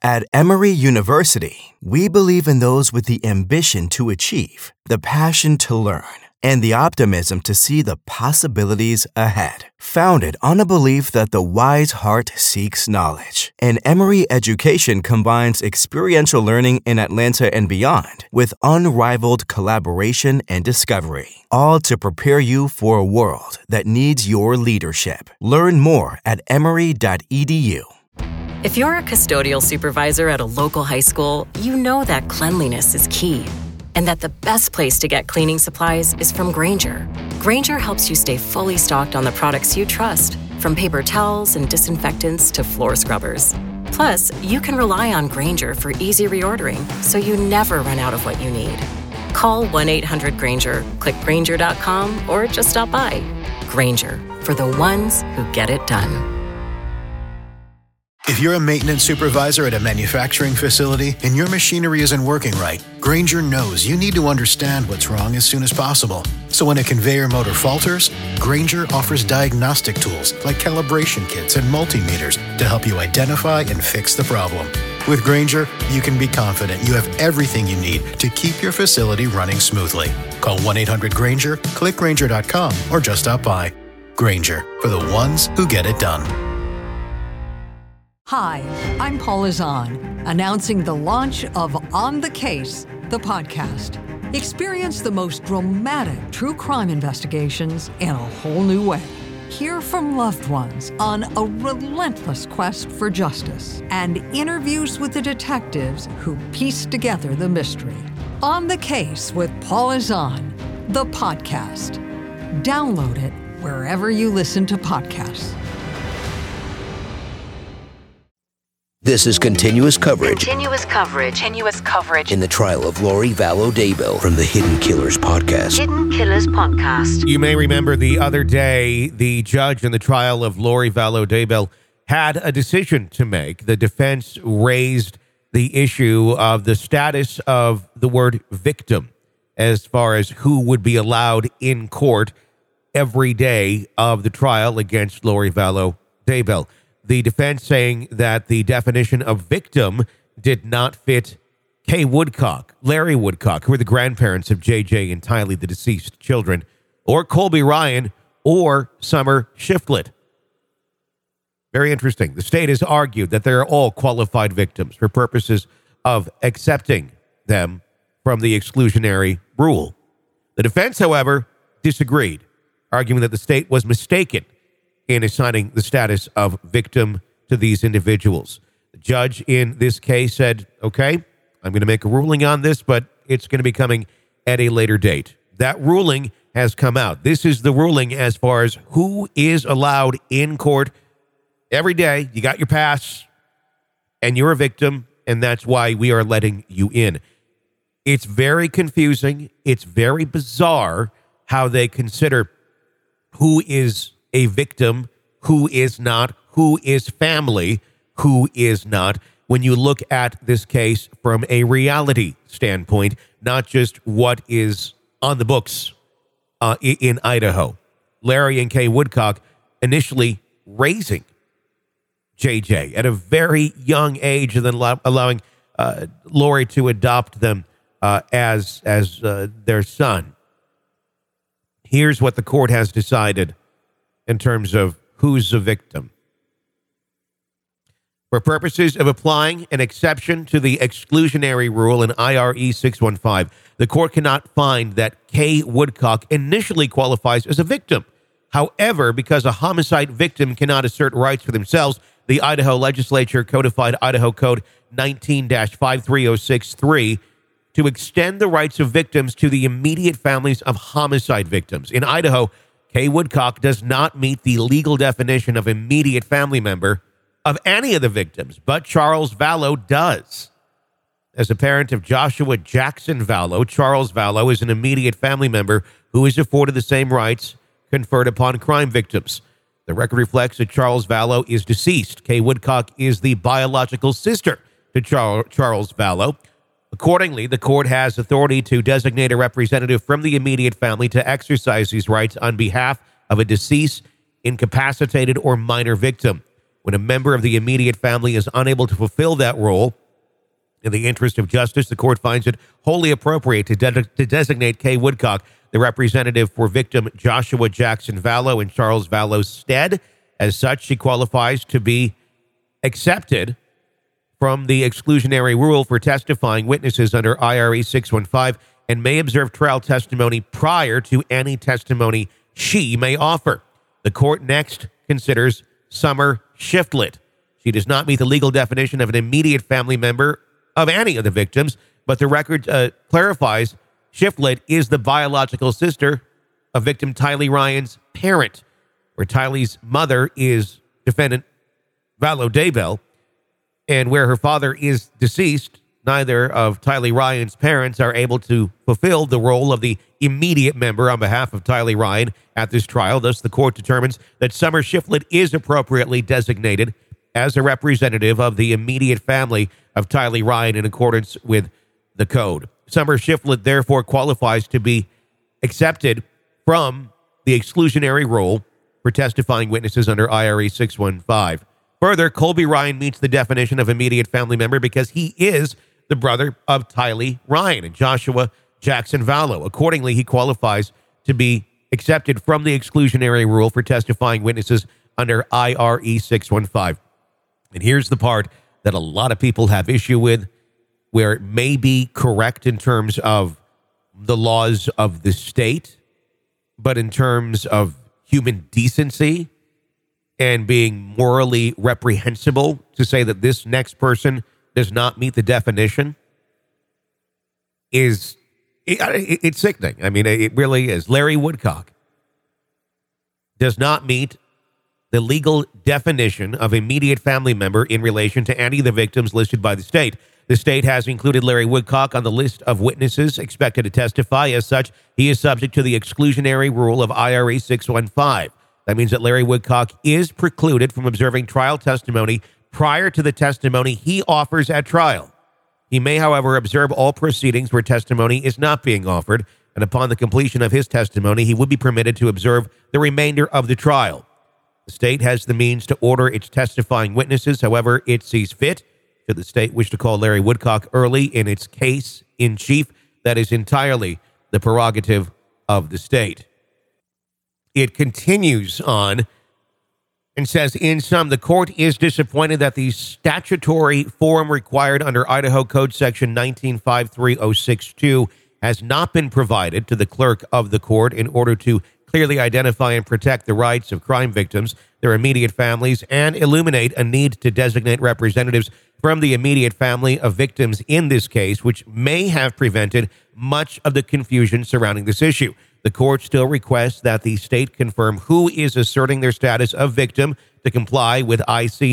At Emory University, we believe in those with the ambition to achieve, the passion to learn, and the optimism to see the possibilities ahead. Founded on a belief that the wise heart seeks knowledge, and Emory education combines experiential learning in Atlanta and beyond with unrivaled collaboration and discovery, all to prepare you for a world that needs your leadership. Learn more at emory.edu. If you're a custodial supervisor at a local high school, you know that cleanliness is key, and that the best place to get cleaning supplies is from Grainger. Grainger helps you stay fully stocked on the products you trust, from paper towels and disinfectants to floor scrubbers. Plus, you can rely on Grainger for easy reordering, so you never run out of what you need. Call 1-800-GRAINGER, click Grainger.com, or just stop by. Grainger, for the ones who get it done. If you're a maintenance supervisor at a manufacturing facility and your machinery isn't working right, Grainger knows you need to understand what's wrong as soon as possible. So when a conveyor motor falters, Grainger offers diagnostic tools like calibration kits and multimeters to help you identify and fix the problem. With Grainger, you can be confident you have everything you need to keep your facility running smoothly. Call 1-800-GRAINGER, click Grainger.com, or just stop by. Grainger, for the ones who get it done. Hi, I'm Paula Zahn, announcing the launch of On the Case, the podcast. Experience the most dramatic true crime investigations in a whole new way. Hear from loved ones on a relentless quest for justice and interviews with the detectives who piece together the mystery. On the Case with Paula Zahn, the podcast. Download it wherever you listen to podcasts. This is continuous coverage in the trial of Lori Vallow Daybell from the Hidden Killers podcast. You may remember the other day, the judge in the trial of Lori Vallow Daybell had a decision to make. The defense raised the issue of the status of the word victim as far as who would be allowed in court every day of the trial against Lori Vallow Daybell. The defense saying that the definition of victim did not fit Kay Woodcock, Larry Woodcock, who were the grandparents of JJ and Tylee, the deceased children, or Colby Ryan, or Summer Shiflett. Very interesting. The state has argued that they're all qualified victims for purposes of accepting them from the exclusionary rule. The defense, however, disagreed, arguing that the state was mistaken in assigning the status of victim to these individuals. The judge in this case said, okay, I'm going to make a ruling on this, but it's going to be coming at a later date. That ruling has come out. This is the ruling as far as who is allowed in court every day. You got your pass, and you're a victim, and that's why we are letting you in. It's very confusing. It's very bizarre how they consider who is a victim, who is not, who is family, who is not, when you look at this case from a reality standpoint, not just what is on the books in Idaho. Larry and Kay Woodcock initially raising JJ at a very young age and then allowing Lori to adopt them as their son. Here's what the court has decided in terms of who's a victim. For purposes of applying an exception to the exclusionary rule in IRE 615, the court cannot find that Kay Woodcock initially qualifies as a victim. However, because a homicide victim cannot assert rights for themselves, the Idaho legislature codified Idaho Code 19-53063 to extend the rights of victims to the immediate families of homicide victims. In Idaho, Kay Woodcock does not meet the legal definition of immediate family member of any of the victims, but Charles Vallow does. As a parent of Joshua Jackson Vallow, Charles Vallow is an immediate family member who is afforded the same rights conferred upon crime victims. The record reflects that Charles Vallow is deceased. Kay Woodcock is the biological sister to Charles Vallow. Accordingly, the court has authority to designate a representative from the immediate family to exercise these rights on behalf of a deceased, incapacitated, or minor victim. When a member of the immediate family is unable to fulfill that role, in the interest of justice, the court finds it wholly appropriate to designate Kay Woodcock, the representative for victim Joshua Jackson Vallow in Charles Vallow's stead. As such, she qualifies to be accepted from the exclusionary rule for testifying witnesses under IRE 615 and may observe trial testimony prior to any testimony she may offer. The court next considers Summer Shiflett. She does not meet the legal definition of an immediate family member of any of the victims, but the record clarifies Shiflett is the biological sister of victim Tylee Ryan's parent, where Tylee's mother is defendant Vallow Daybell, and where her father is deceased. Neither of Tylee Ryan's parents are able to fulfill the role of the immediate member on behalf of Tylee Ryan at this trial. Thus, the court determines that Summer Shiflett is appropriately designated as a representative of the immediate family of Tylee Ryan in accordance with the code. Summer Shiflett therefore qualifies to be accepted from the exclusionary rule for testifying witnesses under IRE 615. Further, Colby Ryan meets the definition of immediate family member because he is the brother of Tylee Ryan and Joshua Jackson Vallow. Accordingly, he qualifies to be accepted from the exclusionary rule for testifying witnesses under IRE 615. And here's the part that a lot of people have issue with, where it may be correct in terms of the laws of the state, but in terms of human decency and being morally reprehensible to say that this next person does not meet the definition it's sickening. I mean, it really is. Larry Woodcock does not meet the legal definition of immediate family member in relation to any of the victims listed by the state. The state has included Larry Woodcock on the list of witnesses expected to testify. As such, he is subject to the exclusionary rule of IRE 615. That means that Larry Woodcock is precluded from observing trial testimony prior to the testimony he offers at trial. He may, however, observe all proceedings where testimony is not being offered, and upon the completion of his testimony, he would be permitted to observe the remainder of the trial. The state has the means to order its testifying witnesses, however it sees fit. Should the state wish to call Larry Woodcock early in its case in chief, that is entirely the prerogative of the state. It continues on and says, in sum, the court is disappointed that the statutory form required under Idaho Code Section 1953062 has not been provided to the clerk of the court in order to clearly identify and protect the rights of crime victims, their immediate families, and illuminate a need to designate representatives from the immediate family of victims in this case, which may have prevented much of the confusion surrounding this issue. The court still requests that the state confirm who is asserting their status of victim to comply with IC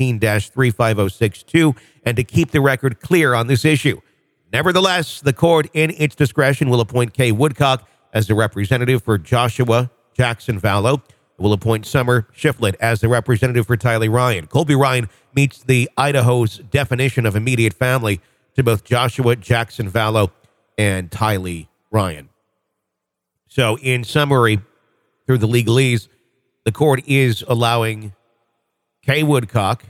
19-35062 and to keep the record clear on this issue. Nevertheless, the court, in its discretion, will appoint Kay Woodcock as the representative for Joshua Jackson Vallow. It will appoint Summer Shiflett as the representative for Tylee Ryan. Colby Ryan meets the Idaho's definition of immediate family to both Joshua Jackson Vallow and Tylee Ryan. So, in summary, through the legalese, the court is allowing Kay Woodcock,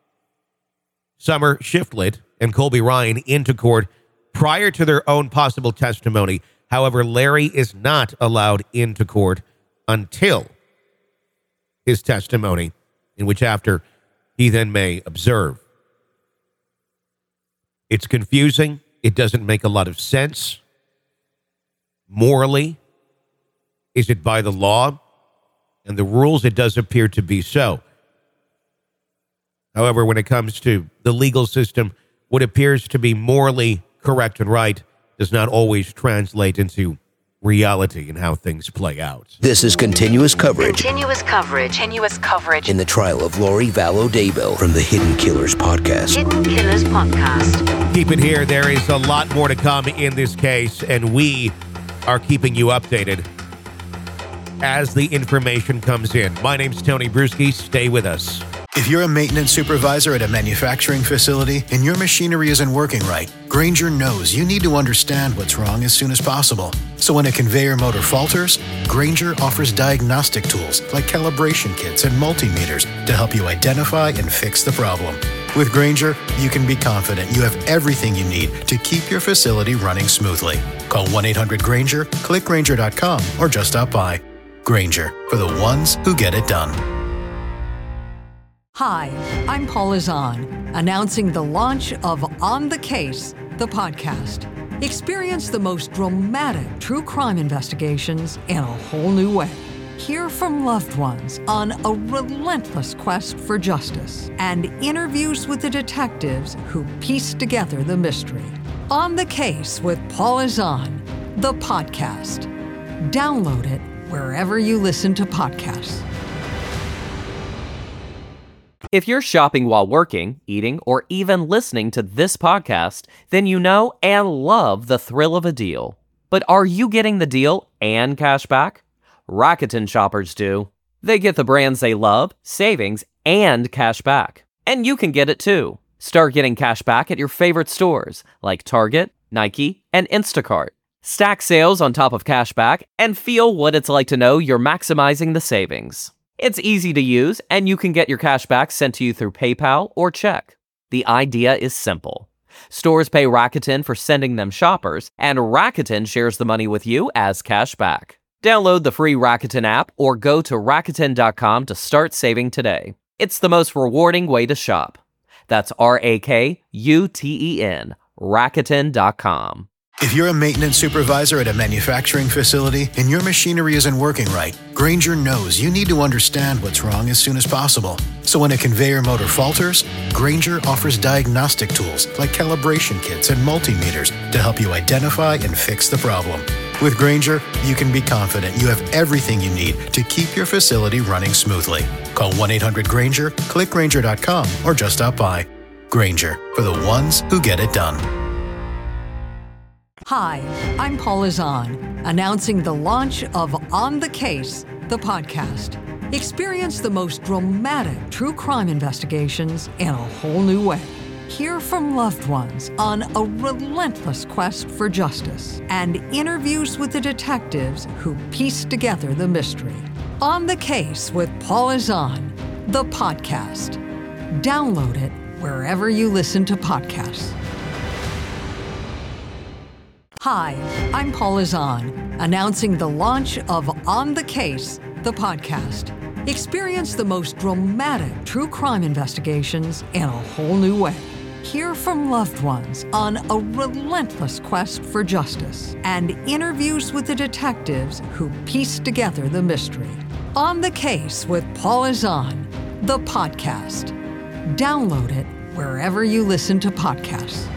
Summer Shiflett, and Colby Ryan into court prior to their own possible testimony. However, Larry is not allowed into court until his testimony, in which after he then may observe. It's confusing. It doesn't make a lot of sense. Morally, is it by the law? And the rules, it does appear to be so. However, when it comes to the legal system, what appears to be morally correct and right does not always translate into reality and how things play out. This is continuous coverage. Continuous coverage. In the trial of Lori Vallow Daybell from the Hidden Killers podcast. Hidden Killers podcast. Keep it here. There is a lot more to come in this case, and we are keeping you updated as the information comes in. My name's Tony Bruschi. Stay with us. If you're a maintenance supervisor at a manufacturing facility and your machinery isn't working right, Grainger knows you need to understand what's wrong as soon as possible. So when a conveyor motor falters, Grainger offers diagnostic tools like calibration kits and multimeters to help you identify and fix the problem. With Grainger, you can be confident you have everything you need to keep your facility running smoothly. Call 1-800-GRAINGER, click Grainger.com, or just stop by. Grainger, for the ones who get it done. Hi, I'm Paula Zahn, announcing the launch of On the Case, the podcast. Experience the most dramatic true crime investigations in a whole new way. Hear from loved ones on a relentless quest for justice and interviews with the detectives who piece together the mystery. On the Case with Paula Zahn, the podcast. Download it wherever you listen to podcasts. If you're shopping while working, eating, or even listening to this podcast, then you know and love the thrill of a deal. But are you getting the deal and cash back? Rakuten shoppers do. They get the brands they love, savings, and cash back. And you can get it too. Start getting cash back at your favorite stores like Target, Nike, and Instacart. Stack sales on top of cash back and feel what it's like to know you're maximizing the savings. It's easy to use, and you can get your cash back sent to you through PayPal or check. The idea is simple. Stores pay Rakuten for sending them shoppers, and Rakuten shares the money with you as cash back. Download the free Rakuten app or go to Rakuten.com to start saving today. It's the most rewarding way to shop. That's RAKUTEN, Rakuten.com. If you're a maintenance supervisor at a manufacturing facility and your machinery isn't working right, Grainger knows you need to understand what's wrong as soon as possible. So when a conveyor motor falters, Grainger offers diagnostic tools like calibration kits and multimeters to help you identify and fix the problem. With Grainger, you can be confident you have everything you need to keep your facility running smoothly. Call 1-800-GRAINGER, click Grainger.com, or just stop by. Grainger, for the ones who get it done. Hi, I'm Paula Zahn, announcing the launch of On the Case, the podcast. Experience the most dramatic true crime investigations in a whole new way. Hear from loved ones on a relentless quest for justice and interviews with the detectives who piece together the mystery. On the Case with Paula Zahn, the podcast. Download it wherever you listen to podcasts. Hi, I'm Paula Zahn, announcing the launch of On the Case, the podcast. Experience the most dramatic true crime investigations in a whole new way. Hear from loved ones on a relentless quest for justice and interviews with the detectives who piece together the mystery. On the Case with Paula Zahn, the podcast. Download it wherever you listen to podcasts.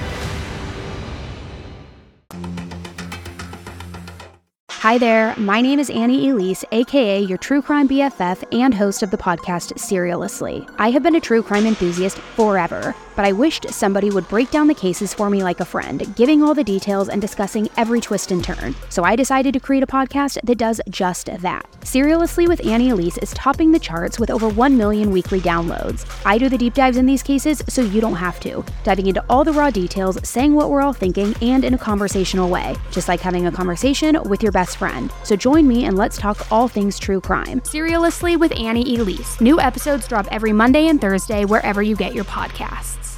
Hi there, my name is Annie Elise, aka your true crime BFF and host of the podcast Serialously. I have been a true crime enthusiast forever, but I wished somebody would break down the cases for me like a friend, giving all the details and discussing every twist and turn. So I decided to create a podcast that does just that. Serialously with Annie Elise is topping the charts with over 1 million weekly downloads. I do the deep dives in these cases so you don't have to, diving into all the raw details, saying what we're all thinking, and in a conversational way, just like having a conversation with your best friend. So join me and let's talk all things true crime. Serialously with Annie Elise. New episodes drop every Monday and Thursday wherever you get your podcasts.